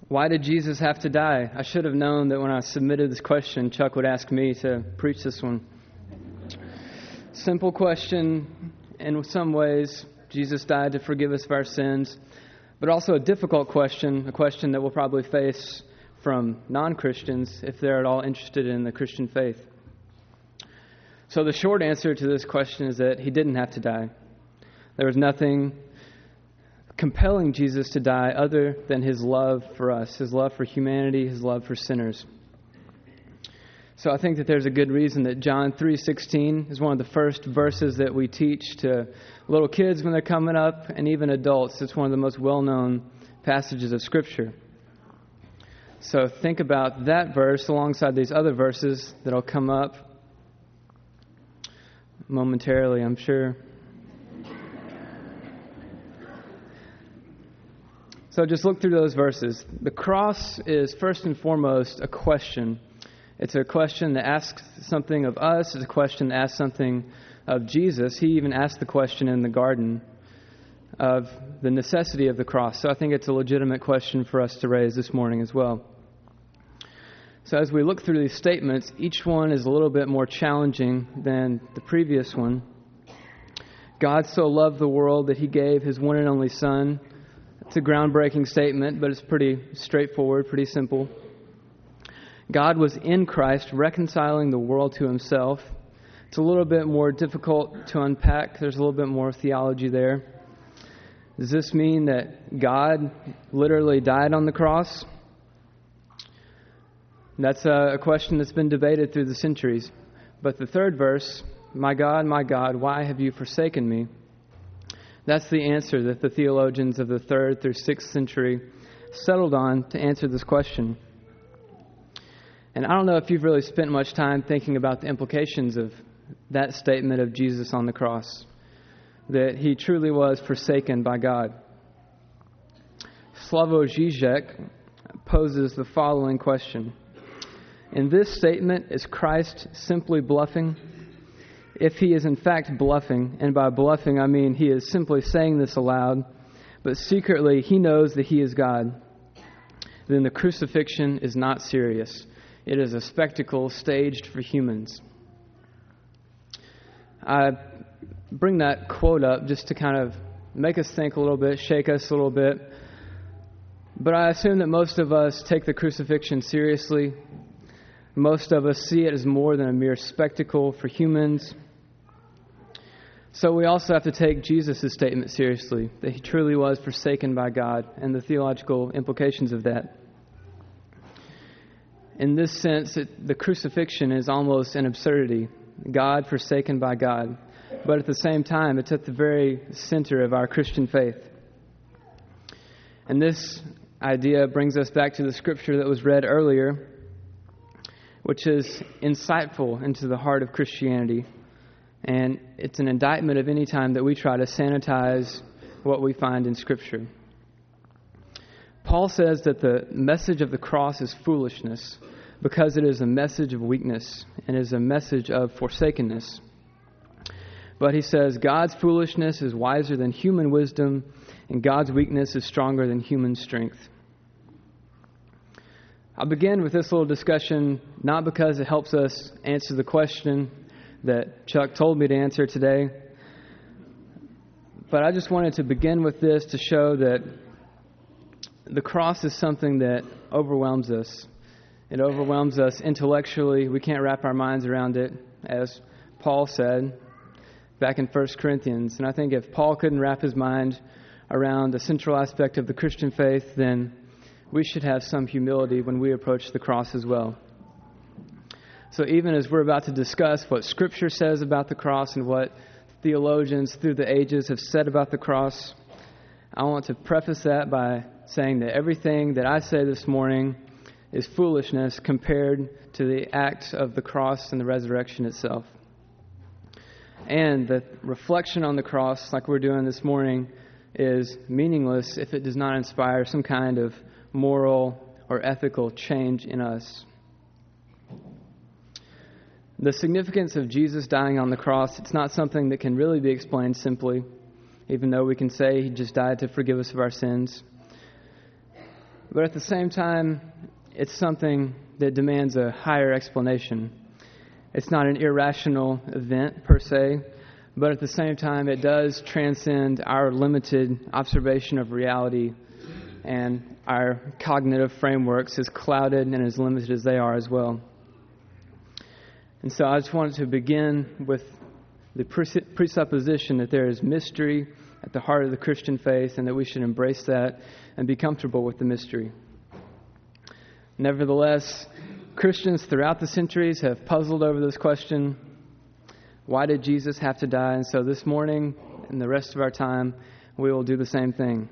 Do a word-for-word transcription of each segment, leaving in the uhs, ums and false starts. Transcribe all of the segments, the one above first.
Why did Jesus have to die? I should have known that when I submitted this question, Chuck would ask me to preach this one. Simple question. In some ways, Jesus died to forgive us of our sins, but also a difficult question, a question that we'll probably face from non-Christians if they're at all interested in the Christian faith. So the short answer to this question is that he didn't have to die. There was nothing compelling Jesus to die other than his love for us, his love for humanity, his love for sinners. So I think that there's a good reason that John three sixteen is one of the first verses that we teach to little kids when they're coming up, and even adults. It's one of the most well-known passages of Scripture. So think about that verse alongside these other verses that'll come up momentarily, I'm sure. So just look through those verses. The cross is first and foremost a question. It's a question that asks something of us. It's a question that asks something of Jesus. He even asked the question in the garden of the necessity of the cross. So I think it's a legitimate question for us to raise this morning as well. So as we look through these statements, each one is a little bit more challenging than the previous one. God so loved the world that he gave his one and only Son. It's a groundbreaking statement, but it's pretty straightforward, pretty simple. God was in Christ reconciling the world to himself. It's a little bit more difficult to unpack. There's a little bit more theology there. Does this mean that God literally died on the cross? That's a question that's been debated through the centuries. But the third verse, "My God, my God, why have you forsaken me?" That's the answer that the theologians of the third through sixth century settled on to answer this question. And I don't know if you've really spent much time thinking about the implications of that statement of Jesus on the cross, that he truly was forsaken by God. Slavoj Žižek poses the following question. In this statement, is Christ simply bluffing? If he is in fact bluffing, and by bluffing I mean he is simply saying this aloud, but secretly he knows that he is God, then the crucifixion is not serious. It is a spectacle staged for humans. I bring that quote up just to kind of make us think a little bit, shake us a little bit. But I assume that most of us take the crucifixion seriously. Most of us see it as more than a mere spectacle for humans. So we also have to take Jesus' statement seriously, that he truly was forsaken by God, and the theological implications of that. In this sense, it, the crucifixion is almost an absurdity. God forsaken by God. But at the same time, it's at the very center of our Christian faith. And this idea brings us back to the scripture that was read earlier, which is insightful into the heart of Christianity. And it's an indictment of any time that we try to sanitize what we find in Scripture. Paul says that the message of the cross is foolishness because it is a message of weakness and is a message of forsakenness. But he says God's foolishness is wiser than human wisdom, and God's weakness is stronger than human strength. I'll begin with this little discussion not because it helps us answer the question that Chuck told me to answer today, but I just wanted to begin with this to show that the cross is something that overwhelms us. It overwhelms us intellectually. We can't wrap our minds around it, as Paul said back in First Corinthians. And I think if Paul couldn't wrap his mind around a central aspect of the Christian faith, then we should have some humility when we approach the cross as well. So even as we're about to discuss what Scripture says about the cross and what theologians through the ages have said about the cross, I want to preface that by saying that everything that I say this morning is foolishness compared to the act of the cross and the resurrection itself. And the reflection on the cross, like we're doing this morning, is meaningless if it does not inspire some kind of moral or ethical change in us. The significance of Jesus dying on the cross, it's not something that can really be explained simply, even though we can say he just died to forgive us of our sins. But at the same time, it's something that demands a higher explanation. It's not an irrational event per se, but at the same time, it does transcend our limited observation of reality, and our cognitive frameworks, as clouded and as limited as they are as well. And so I just wanted to begin with the presupposition that there is mystery at the heart of the Christian faith, and that we should embrace that and be comfortable with the mystery. Nevertheless, Christians throughout the centuries have puzzled over this question: why did Jesus have to die? And so this morning and the rest of our time, we will do the same thing.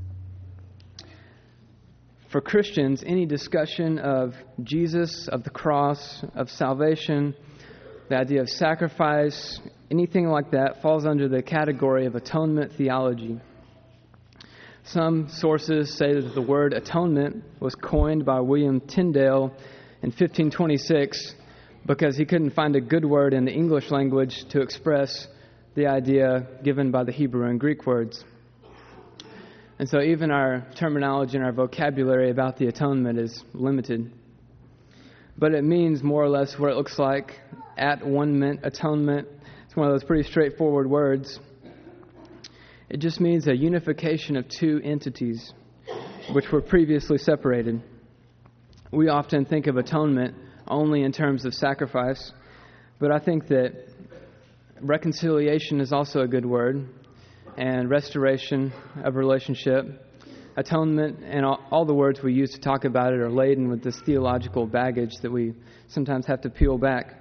For Christians, any discussion of Jesus, of the cross, of salvation, the idea of sacrifice, anything like that falls under the category of atonement theology. Some sources say that the word atonement was coined by William Tyndale in fifteen twenty-six because he couldn't find a good word in the English language to express the idea given by the Hebrew and Greek words. And so even our terminology and our vocabulary about the atonement is limited. But it means more or less what it looks like: at one ment, atonement. It's one of those pretty straightforward words. It just means a unification of two entities which were previously separated. We often think of atonement only in terms of sacrifice, but I think that reconciliation is also a good word, and restoration of relationship. Atonement and all, all the words we use to talk about it are laden with this theological baggage that we sometimes have to peel back.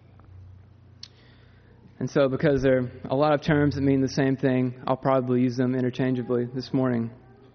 And so because there are a lot of terms that mean the same thing, I'll probably use them interchangeably this morning.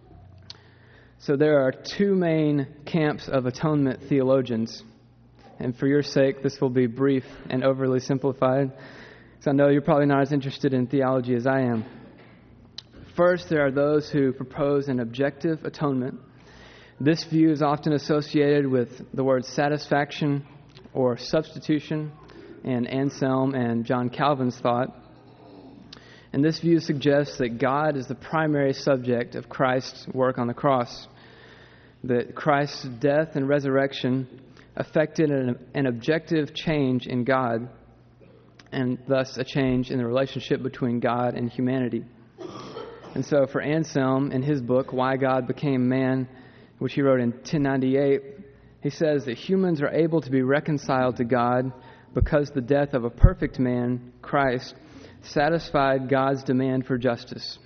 So there are two main camps of atonement theologians. And for your sake, this will be brief and overly simplified, because I know you're probably not as interested in theology as I am. First, there are those who propose an objective atonement. This view is often associated with the word satisfaction or substitution in Anselm and John Calvin's thought. And this view suggests that God is the primary subject of Christ's work on the cross, that Christ's death and resurrection affected an, an objective change in God, and thus a change in the relationship between God and humanity. And so for Anselm, in his book, Why God Became Man, which he wrote in ten ninety-eight, he says that humans are able to be reconciled to God because the death of a perfect man, Christ, satisfied God's demand for justice.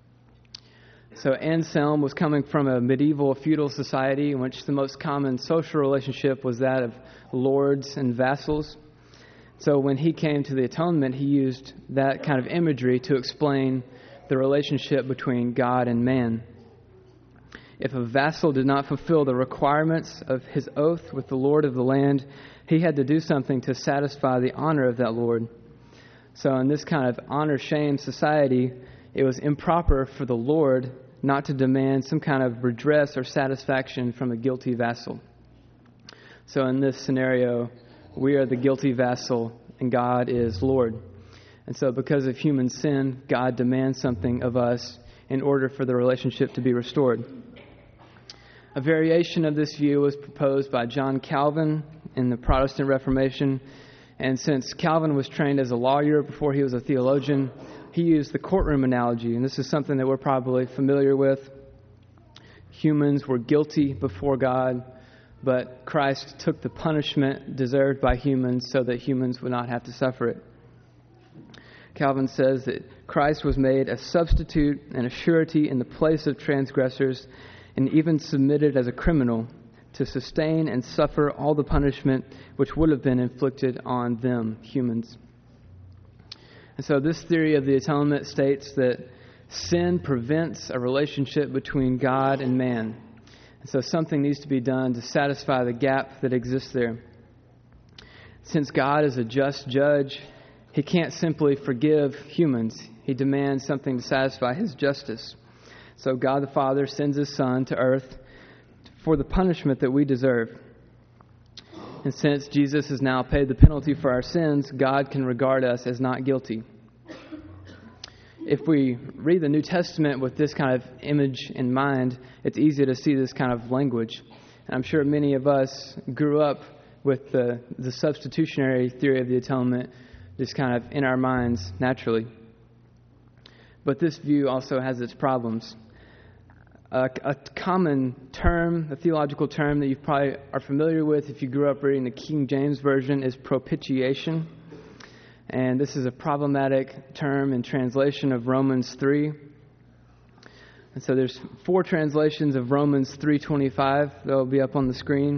So Anselm was coming from a medieval feudal society in which the most common social relationship was that of lords and vassals. So when he came to the atonement, he used that kind of imagery to explain the relationship between God and man. If a vassal did not fulfill the requirements of his oath with the Lord of the land, he had to do something to satisfy the honor of that Lord. So in this kind of honor-shame society, it was improper for the Lord not to demand some kind of redress or satisfaction from a guilty vassal. So in this scenario, we are the guilty vassal and God is Lord. And so because of human sin, God demands something of us in order for the relationship to be restored. A variation of this view was proposed by John Calvin in the Protestant Reformation. And since Calvin was trained as a lawyer before he was a theologian, he used the courtroom analogy. And this is something that we're probably familiar with. Humans were guilty before God, but Christ took the punishment deserved by humans so that humans would not have to suffer it. Calvin says that Christ was made a substitute and a surety in the place of transgressors, and even submitted as a criminal to sustain and suffer all the punishment which would have been inflicted on them, humans. And so this theory of the atonement states that sin prevents a relationship between God and man. And so something needs to be done to satisfy the gap that exists there. Since God is a just judge, He can't simply forgive humans. He demands something to satisfy His justice. So God the Father sends His Son to earth for the punishment that we deserve. And since Jesus has now paid the penalty for our sins, God can regard us as not guilty. if we read the New Testament with this kind of image in mind, it's easy to see this kind of language. And I'm sure many of us grew up with the, the substitutionary theory of the atonement just kind of in our minds naturally. But this view also has its problems. A, a common term, a theological term that you probably are familiar with if you grew up reading the King James Version is propitiation. And this is a problematic term in translation of Romans three. And so there's four translations of Romans three twenty-five that will be up on the screen.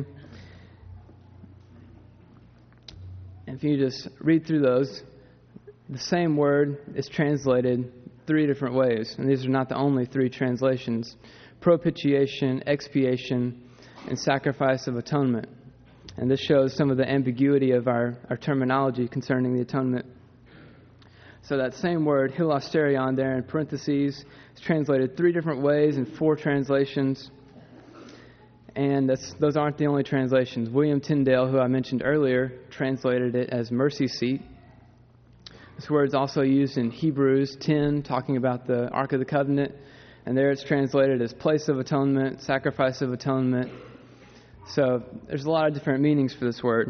And if you just read through those, the same word is translated three different ways. And these are not the only three translations. Propitiation, expiation, and sacrifice of atonement. And this shows some of the ambiguity of our, our terminology concerning the atonement. So that same word, hilasterion, there in parentheses, is translated three different ways in four translations. And that's, those aren't the only translations. William Tyndale, who I mentioned earlier, translated it as mercy seat. This word is also used in Hebrews ten, talking about the Ark of the Covenant. And there it's translated as place of atonement, sacrifice of atonement. So there's a lot of different meanings for this word.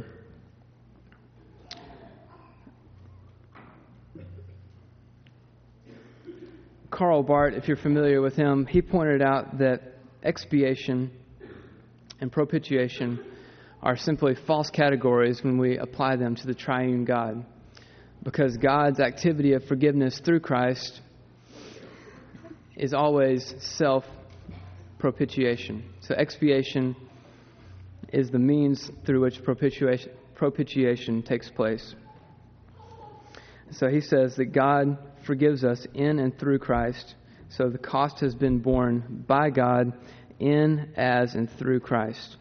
Karl Barth, if you're familiar with him, he pointed out that expiation and propitiation are simply false categories when we apply them to the triune God. Because God's activity of forgiveness through Christ is always self-propitiation. So expiation is the means through which propitiation, propitiation takes place. So he says that God forgives us in and through Christ. So the cost has been borne by God in, as, and through Christ.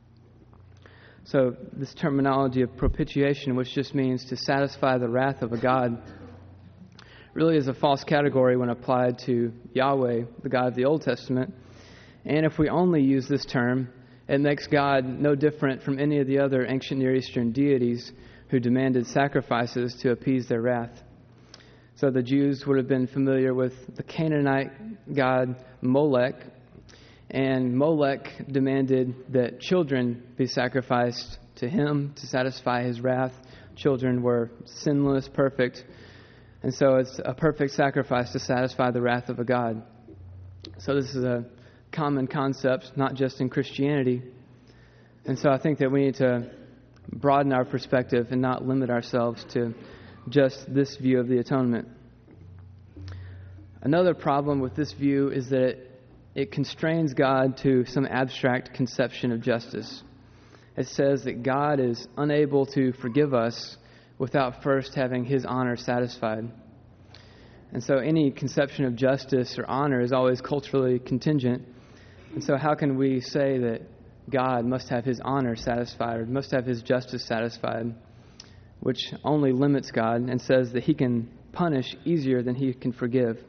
So this terminology of propitiation, which just means to satisfy the wrath of a God, really is a false category when applied to Yahweh, the God of the Old Testament. And if we only use this term, it makes God no different from any of the other ancient Near Eastern deities who demanded sacrifices to appease their wrath. So the Jews would have been familiar with the Canaanite god Molech, and Molech demanded that children be sacrificed to him to satisfy his wrath. Children were sinless, perfect, and so it's a perfect sacrifice to satisfy the wrath of a god. So this is a common concept, not just in Christianity. And so I think that we need to broaden our perspective and not limit ourselves to just this view of the atonement. Another problem with this view is that it, it constrains God to some abstract conception of justice. It says that God is unable to forgive us without first having his honor satisfied. And so any conception of justice or honor is always culturally contingent. And so how can we say that God must have his honor satisfied or must have his justice satisfied, which only limits God and says that he can punish easier than he can forgive,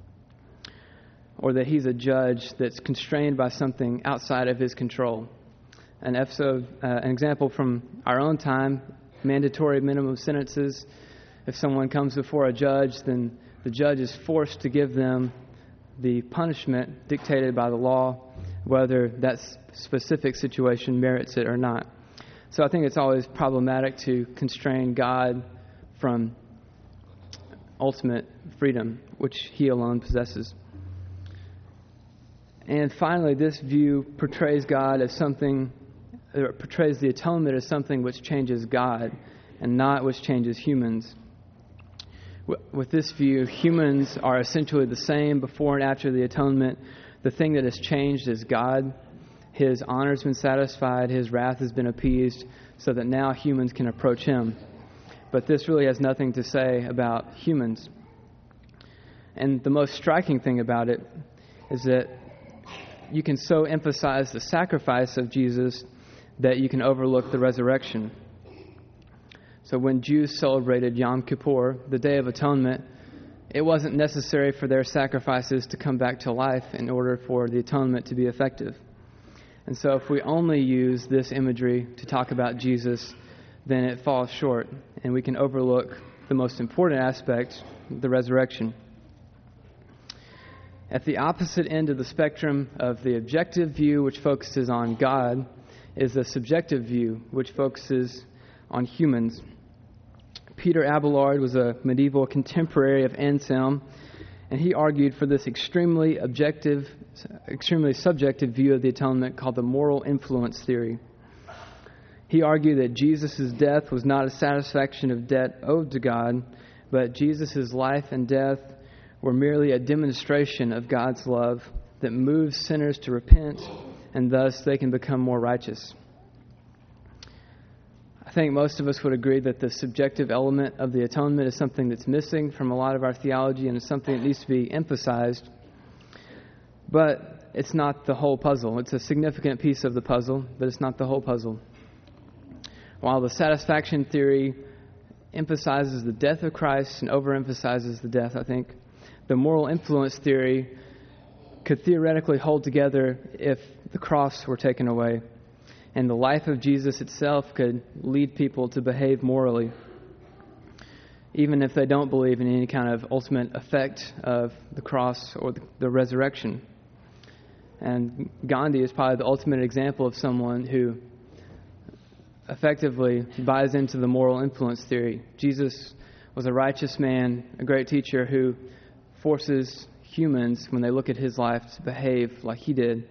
or that he's a judge that's constrained by something outside of his control. An episode, uh, an example from our own time, mandatory minimum sentences. If someone comes before a judge, then the judge is forced to give them the punishment dictated by the law, whether that specific situation merits it or not. So I think it's always problematic to constrain God from ultimate freedom, which he alone possesses. And finally, this view portrays God as something, or portrays the atonement as something which changes God and not which changes humans. With this view, humans are essentially the same before and after the atonement. The thing that has changed is God. His honor has been satisfied, his wrath has been appeased, so that now humans can approach him. But this really has nothing to say about humans. And the most striking thing about it is that you can so emphasize the sacrifice of Jesus that you can overlook the resurrection. So when Jews celebrated Yom Kippur, the Day of Atonement, it wasn't necessary for their sacrifices to come back to life in order for the atonement to be effective. And so if we only use this imagery to talk about Jesus, then it falls short, and we can overlook the most important aspect, the resurrection. At the opposite end of the spectrum of the objective view, which focuses on God, is the subjective view, which focuses on humans. Peter Abelard was a medieval contemporary of Anselm, and he argued for this extremely objective, extremely subjective view of the atonement called the moral influence theory. He argued that Jesus' death was not a satisfaction of debt owed to God, but Jesus' life and death were merely a demonstration of God's love that moves sinners to repent, and thus they can become more righteous. I think most of us would agree that the subjective element of the atonement is something that's missing from a lot of our theology, and it's something that needs to be emphasized. But it's not the whole puzzle. It's a significant piece of the puzzle, but it's not the whole puzzle. While the satisfaction theory emphasizes the death of Christ and overemphasizes the death, I think, the moral influence theory could theoretically hold together if the cross were taken away, and the life of Jesus itself could lead people to behave morally, even if they don't believe in any kind of ultimate effect of the cross or the resurrection. And Gandhi is probably the ultimate example of someone who effectively buys into the moral influence theory. Jesus was a righteous man, a great teacher who forces humans, when they look at his life, to behave like he did.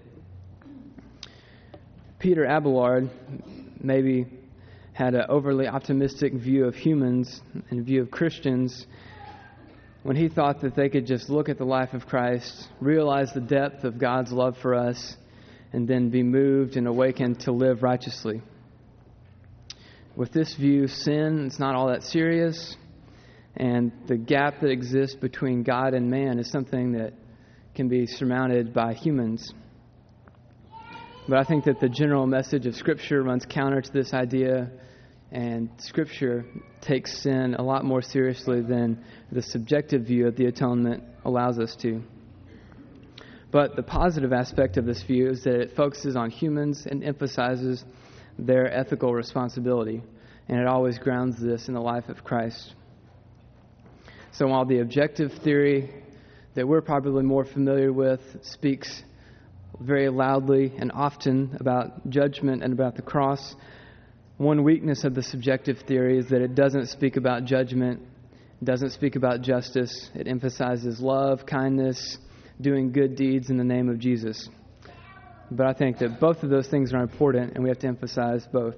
Peter Abelard maybe had an overly optimistic view of humans and view of Christians when he thought that they could just look at the life of Christ, realize the depth of God's love for us, and then be moved and awakened to live righteously. With this view, sin is not all that serious, and the gap that exists between God and man is something that can be surmounted by humans. But I think that the general message of Scripture runs counter to this idea, and Scripture takes sin a lot more seriously than the subjective view of the atonement allows us to. But the positive aspect of this view is that it focuses on humans and emphasizes their ethical responsibility, and it always grounds this in the life of Christ. So while the objective theory that we're probably more familiar with speaks very loudly and often about judgment and about the cross, one weakness of the subjective theory is that it doesn't speak about judgment, it doesn't speak about justice. It emphasizes love, kindness, doing good deeds in the name of Jesus. But I think that both of those things are important, and we have to emphasize both.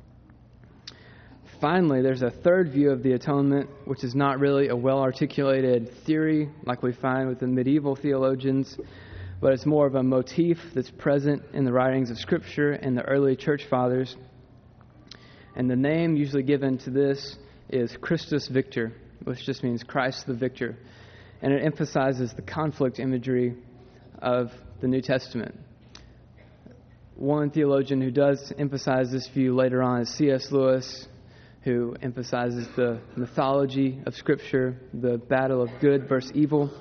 Finally, there's a third view of the atonement, which is not really a well-articulated theory like we find with the medieval theologians, but it's more of a motif that's present in the writings of Scripture and the early church fathers. And the name usually given to this is Christus Victor, which just means Christ the Victor. And it emphasizes the conflict imagery of the New Testament. One theologian who does emphasize this view later on is C S Lewis, who emphasizes the mythology of Scripture, the battle of good versus evil.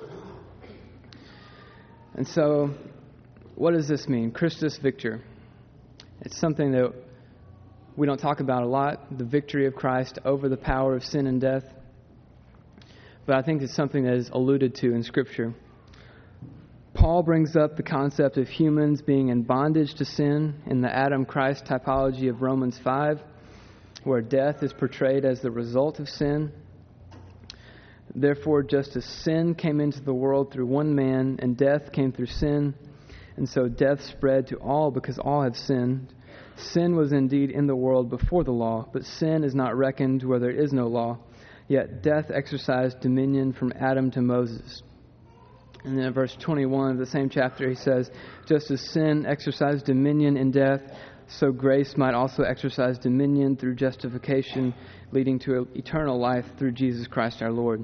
And so, what does this mean? Christus Victor. It's something that we don't talk about a lot, the victory of Christ over the power of sin and death. But I think it's something that is alluded to in Scripture. Paul brings up the concept of humans being in bondage to sin in the Adam-Christ typology of Romans five, where death is portrayed as the result of sin. Therefore, just as sin came into the world through one man, and death came through sin, and so death spread to all because all have sinned. Sin was indeed in the world before the law, but sin is not reckoned where there is no law. Yet death exercised dominion from Adam to Moses. And then in verse twenty-one of the same chapter, he says, just as sin exercised dominion in death, so grace might also exercise dominion through justification, leading to eternal life through Jesus Christ our Lord.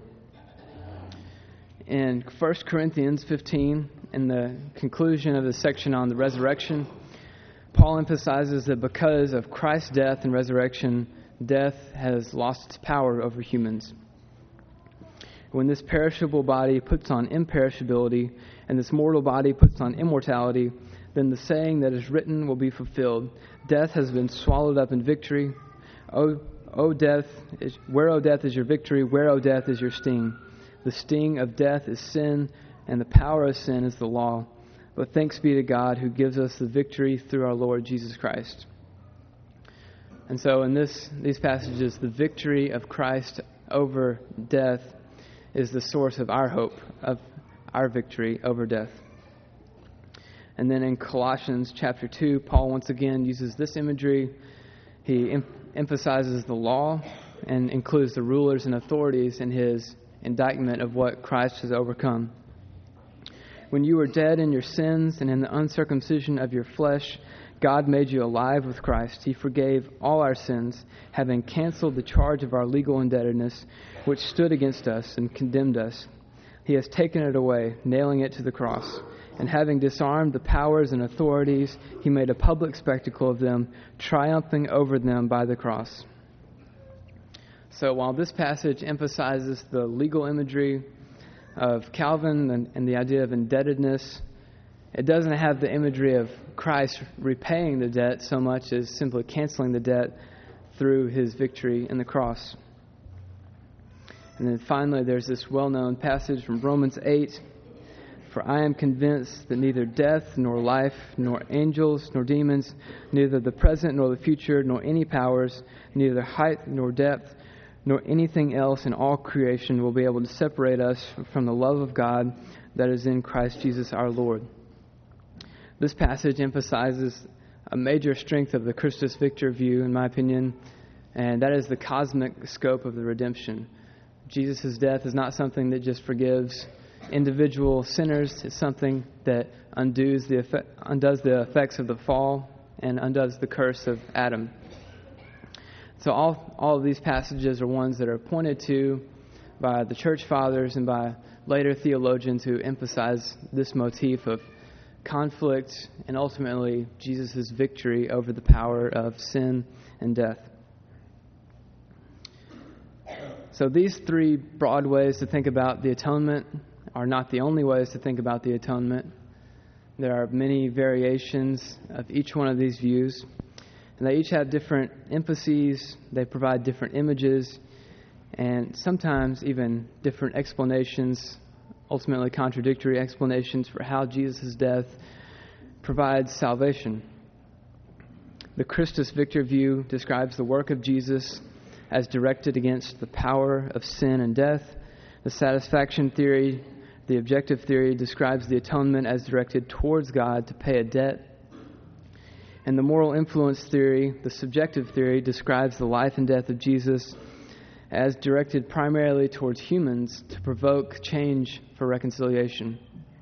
In First Corinthians fifteen, in the conclusion of the section on the resurrection, Paul emphasizes that because of Christ's death and resurrection, death has lost its power over humans. When this perishable body puts on imperishability, and this mortal body puts on immortality, then the saying that is written will be fulfilled. Death has been swallowed up in victory. O, o death, is, where, O death, is your victory? Where, O death, is your sting? The sting of death is sin, and the power of sin is the law. But thanks be to God who gives us the victory through our Lord Jesus Christ. And so in this these passages, the victory of Christ over death is the source of our hope, of our victory over death. And then in Colossians chapter two, Paul once again uses this imagery. He em- emphasizes the law and includes the rulers and authorities in his indictment of what Christ has overcome. When you were dead in your sins and in the uncircumcision of your flesh, God made you alive with Christ. He forgave all our sins, having canceled the charge of our legal indebtedness, which stood against us and condemned us. He has taken it away, nailing it to the cross. And having disarmed the powers and authorities, he made a public spectacle of them, triumphing over them by the cross. So while this passage emphasizes the legal imagery of Calvin and, and the idea of indebtedness, it doesn't have the imagery of Christ repaying the debt so much as simply canceling the debt through his victory in the cross. And then finally, there's this well-known passage from Romans eight. For I am convinced that neither death, nor life, nor angels, nor demons, neither the present nor the future, nor any powers, neither height nor depth, nor anything else in all creation will be able to separate us from the love of God that is in Christ Jesus our Lord. This passage emphasizes a major strength of the Christus Victor view, in my opinion, and that is the cosmic scope of the redemption. Jesus' death is not something that just forgives individual sinners. It's something that undoes the effect, undoes the effects of the fall and undoes the curse of Adam. So all, all of these passages are ones that are pointed to by the church fathers and by later theologians who emphasize this motif of conflict and ultimately Jesus' victory over the power of sin and death. So these three broad ways to think about the atonement are not the only ways to think about the atonement. There are many variations of each one of these views, and they each have different emphases, they provide different images, and sometimes even different explanations, ultimately contradictory explanations for how Jesus' death provides salvation. The Christus Victor view describes the work of Jesus as directed against the power of sin and death. The satisfaction theory, the objective theory, describes the atonement as directed towards God to pay a debt. And the moral influence theory, the subjective theory, describes the life and death of Jesus as directed primarily towards humans to provoke change for reconciliation.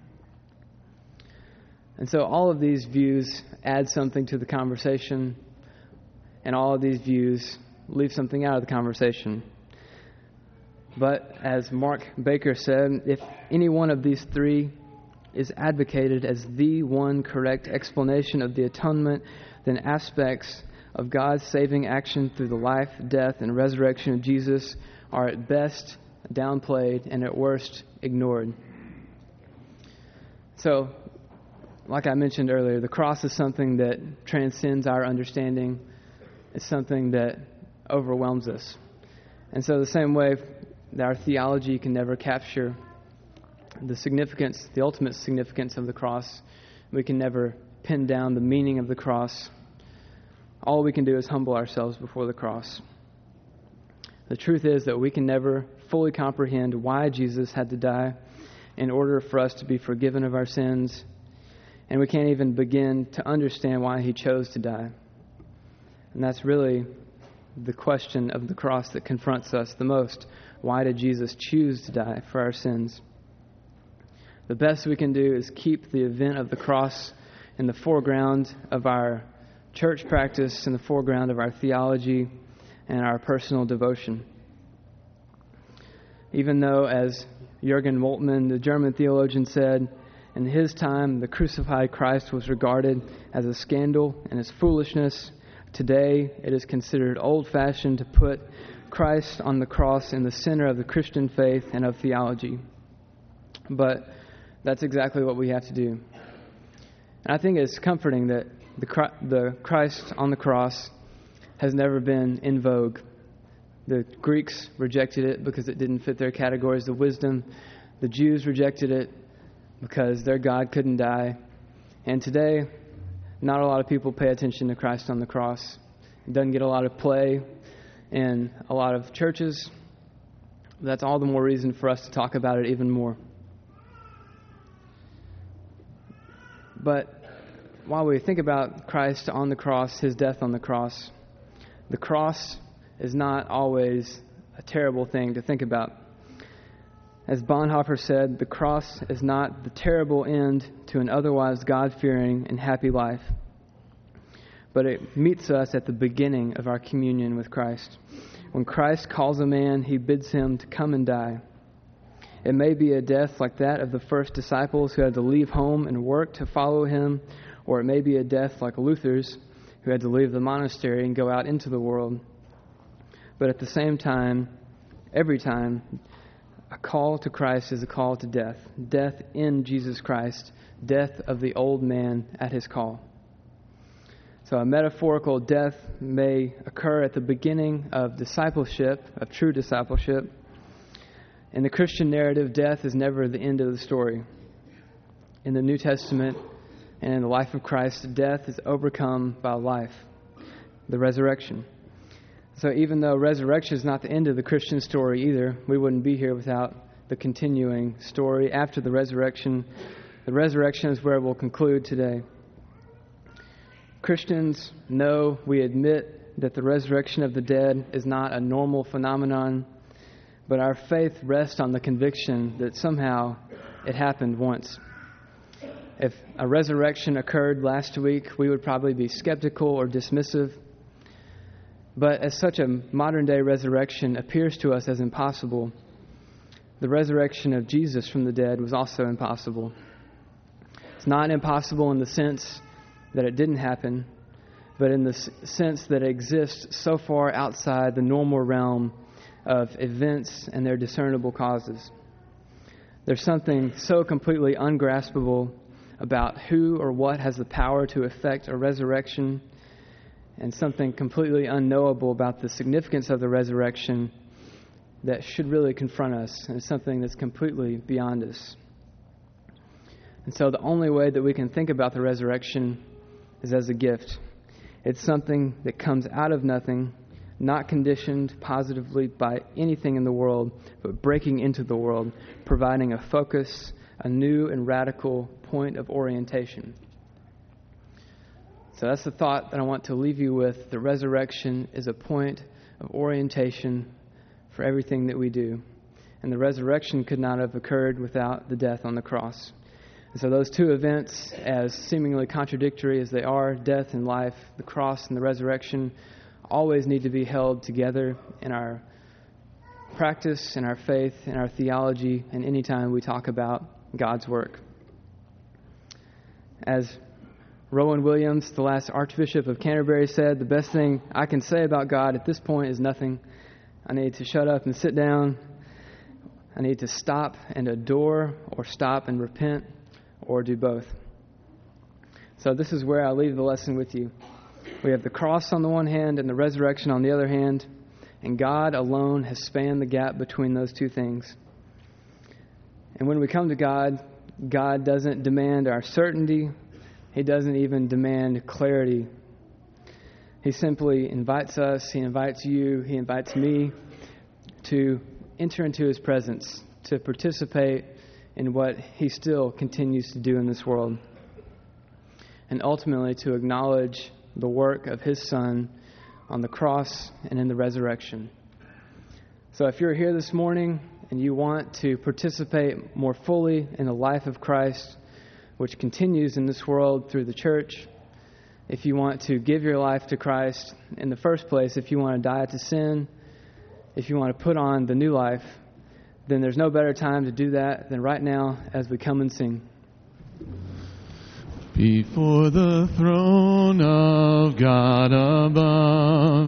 And so all of these views add something to the conversation, and all of these views leave something out of the conversation. But as Mark Baker said, if any one of these three is advocated as the one correct explanation of the atonement, then aspects of God's saving action through the life, death, and resurrection of Jesus are at best downplayed and at worst ignored. So, like I mentioned earlier, the cross is something that transcends our understanding. It's something that overwhelms us. And so the same way that our theology can never capture the significance, the ultimate significance of the cross, we can never pin down the meaning of the cross. All we can do is humble ourselves before the cross. The truth is that we can never fully comprehend why Jesus had to die in order for us to be forgiven of our sins, and we can't even begin to understand why he chose to die. And that's really the question of the cross that confronts us the most. Why did Jesus choose to die for our sins? The best we can do is keep the event of the cross in the foreground of our church practice, in the foreground of our theology and our personal devotion. Even though, as Jürgen Moltmann, the German theologian, said, in his time the crucified Christ was regarded as a scandal and as foolishness, today it is considered old-fashioned to put Christ on the cross in the center of the Christian faith and of theology. But that's exactly what we have to do. And I think it's comforting that the the Christ on the cross has never been in vogue. The Greeks rejected it because it didn't fit their categories of wisdom. The Jews rejected it because their God couldn't die. And today, not a lot of people pay attention to Christ on the cross. It doesn't get a lot of play in a lot of churches. That's all the more reason for us to talk about it even more. But while we think about Christ on the cross, his death on the cross, the cross is not always a terrible thing to think about. As Bonhoeffer said, the cross is not the terrible end to an otherwise God-fearing and happy life, but it meets us at the beginning of our communion with Christ. When Christ calls a man, he bids him to come and die. It may be a death like that of the first disciples who had to leave home and work to follow him, or it may be a death like Luther's, who had to leave the monastery and go out into the world. But at the same time, every time, a call to Christ is a call to death. Death in Jesus Christ. Death of the old man at his call. So a metaphorical death may occur at the beginning of discipleship, of true discipleship. In the Christian narrative, death is never the end of the story. In the New Testament and in the life of Christ, death is overcome by life, the resurrection. So even though resurrection is not the end of the Christian story either, we wouldn't be here without the continuing story after the resurrection. The resurrection is where we'll conclude today. Christians know, we admit that the resurrection of the dead is not a normal phenomenon, but our faith rests on the conviction that somehow it happened once. If a resurrection occurred last week, we would probably be skeptical or dismissive. But as such a modern-day resurrection appears to us as impossible, the resurrection of Jesus from the dead was also impossible. It's not impossible in the sense that it didn't happen, but in the sense that it exists so far outside the normal realm of events and their discernible causes. There's something so completely ungraspable about who or what has the power to effect a resurrection, and something completely unknowable about the significance of the resurrection that should really confront us, and it's something that's completely beyond us. And so the only way that we can think about the resurrection is as a gift. It's something that comes out of nothing, not conditioned positively by anything in the world, but breaking into the world, providing a focus, a new and radical point of orientation. So that's the thought that I want to leave you with. The resurrection is a point of orientation for everything that we do. And the resurrection could not have occurred without the death on the cross. And so those two events, as seemingly contradictory as they are, death and life, the cross and the resurrection, always need to be held together in our practice, in our faith, in our theology, and any time we talk about God's work. As Rowan Williams, the last Archbishop of Canterbury, said, the best thing I can say about God at this point is nothing. I need to shut up and sit down. I need to stop and adore, or stop and repent, or do both. So this is where I leave the lesson with you. We have the cross on the one hand and the resurrection on the other hand, and God alone has spanned the gap between those two things. And when we come to God, God doesn't demand our certainty. He doesn't even demand clarity. He simply invites us, he invites you, he invites me to enter into his presence, to participate in what he still continues to do in this world, and ultimately to acknowledge the work of his Son on the cross and in the resurrection. So if you're here this morning and you want to participate more fully in the life of Christ, which continues in this world through the church, if you want to give your life to Christ in the first place, if you want to die to sin, if you want to put on the new life, then there's no better time to do that than right now as we come and sing. Before the throne of God above,